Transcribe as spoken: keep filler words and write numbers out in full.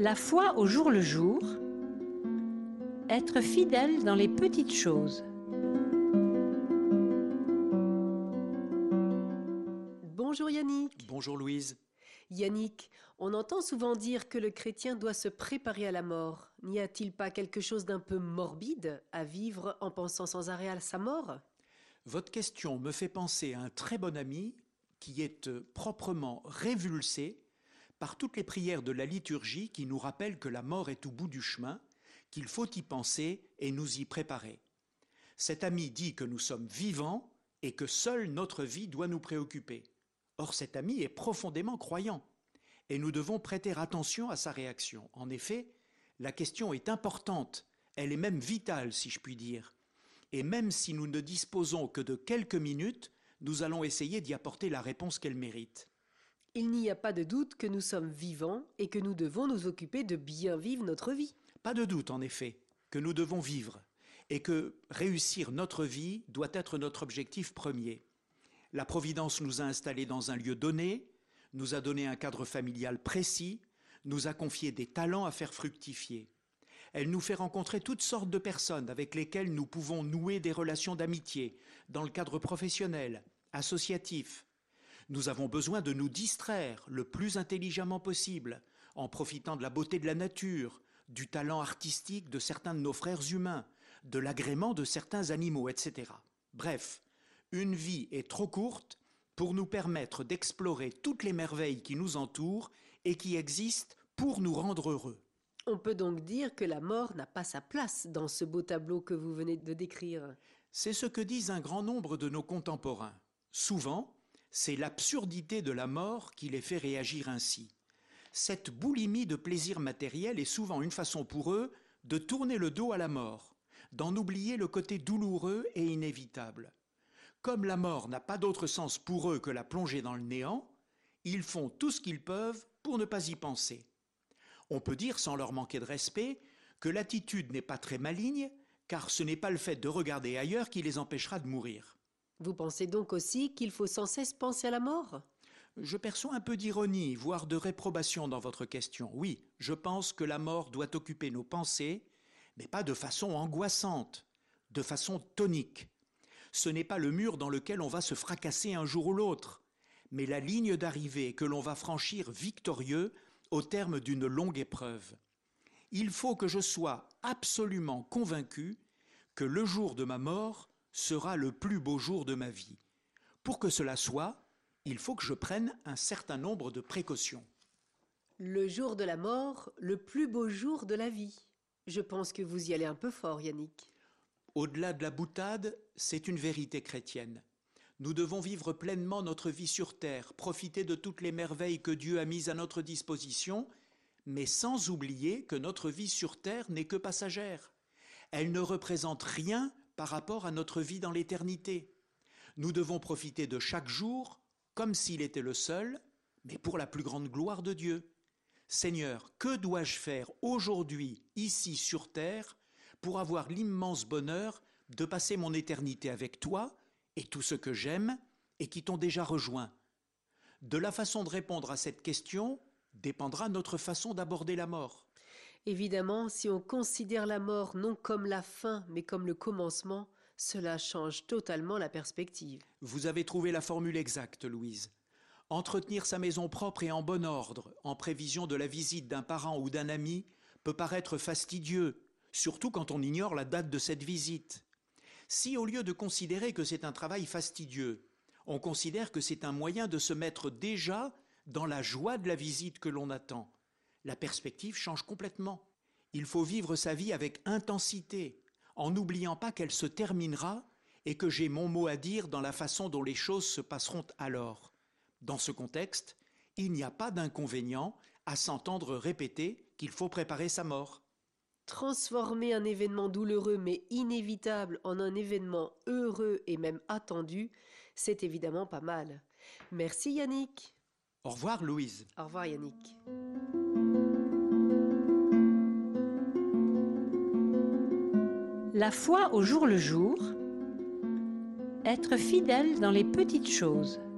La foi au jour le jour, être fidèle dans les petites choses. Bonjour Yannick. Bonjour Louise. Yannick, on entend souvent dire que le chrétien doit se préparer à la mort. N'y a-t-il pas quelque chose d'un peu morbide à vivre en pensant sans arrêt à sa mort? Votre question me fait penser à un très bon ami qui est proprement révulsé par toutes les prières de la liturgie qui nous rappellent que la mort est au bout du chemin, qu'il faut y penser et nous y préparer. Cet ami dit que nous sommes vivants et que seule notre vie doit nous préoccuper. Or cet ami est profondément croyant et nous devons prêter attention à sa réaction. En effet, la question est importante, elle est même vitale si je puis dire. Et même si nous ne disposons que de quelques minutes, nous allons essayer d'y apporter la réponse qu'elle mérite. Il n'y a pas de doute que nous sommes vivants et que nous devons nous occuper de bien vivre notre vie. Pas de doute en effet que nous devons vivre et que réussir notre vie doit être notre objectif premier. La Providence nous a installés dans un lieu donné, nous a donné un cadre familial précis, nous a confié des talents à faire fructifier. Elle nous fait rencontrer toutes sortes de personnes avec lesquelles nous pouvons nouer des relations d'amitié dans le cadre professionnel, associatif. Nous avons besoin de nous distraire le plus intelligemment possible en profitant de la beauté de la nature, du talent artistique de certains de nos frères humains, de l'agrément de certains animaux, et cetera. Bref, une vie est trop courte pour nous permettre d'explorer toutes les merveilles qui nous entourent et qui existent pour nous rendre heureux. On peut donc dire que la mort n'a pas sa place dans ce beau tableau que vous venez de décrire. C'est ce que disent un grand nombre de nos contemporains. Souvent, c'est l'absurdité de la mort qui les fait réagir ainsi. Cette boulimie de plaisir matériel est souvent une façon pour eux de tourner le dos à la mort, d'en oublier le côté douloureux et inévitable. Comme la mort n'a pas d'autre sens pour eux que la plonger dans le néant, ils font tout ce qu'ils peuvent pour ne pas y penser. On peut dire, sans leur manquer de respect, que l'attitude n'est pas très maligne, car ce n'est pas le fait de regarder ailleurs qui les empêchera de mourir. Vous pensez donc aussi qu'il faut sans cesse penser à la mort? Je perçois un peu d'ironie, voire de réprobation dans votre question. Oui, je pense que la mort doit occuper nos pensées, mais pas de façon angoissante, de façon tonique. Ce n'est pas le mur dans lequel on va se fracasser un jour ou l'autre, mais la ligne d'arrivée que l'on va franchir victorieux au terme d'une longue épreuve. Il faut que je sois absolument convaincu que le jour de ma mort sera le plus beau jour de ma vie. Pour que cela soit, il faut que je prenne un certain nombre de précautions. Le jour de la mort, le plus beau jour de la vie. Je pense que vous y allez un peu fort, Yannick. Au-delà de la boutade, c'est une vérité chrétienne. Nous devons vivre pleinement notre vie sur terre, profiter de toutes les merveilles que Dieu a mises à notre disposition, mais sans oublier que notre vie sur terre n'est que passagère. Elle ne représente rien par rapport à notre vie dans l'éternité. Nous devons profiter de chaque jour comme s'il était le seul, mais pour la plus grande gloire de Dieu. Seigneur, que dois-je faire aujourd'hui, ici sur terre, pour avoir l'immense bonheur de passer mon éternité avec toi et tous ceux que j'aime et qui t'ont déjà rejoint? De la façon de répondre à cette question dépendra notre façon d'aborder la mort. Évidemment, si on considère la mort non comme la fin, mais comme le commencement, cela change totalement la perspective. Vous avez trouvé la formule exacte, Louise. Entretenir sa maison propre et en bon ordre, en prévision de la visite d'un parent ou d'un ami, peut paraître fastidieux, surtout quand on ignore la date de cette visite. Si au lieu de considérer que c'est un travail fastidieux, on considère que c'est un moyen de se mettre déjà dans la joie de la visite que l'on attend, la perspective change complètement. Il faut vivre sa vie avec intensité, en n'oubliant pas qu'elle se terminera et que j'ai mon mot à dire dans la façon dont les choses se passeront alors. Dans ce contexte, il n'y a pas d'inconvénient à s'entendre répéter qu'il faut préparer sa mort. Transformer un événement douloureux mais inévitable en un événement heureux et même attendu, c'est évidemment pas mal. Merci Yannick. Au revoir Louise. Au revoir Yannick. La foi au jour le jour, être fidèle dans les petites choses.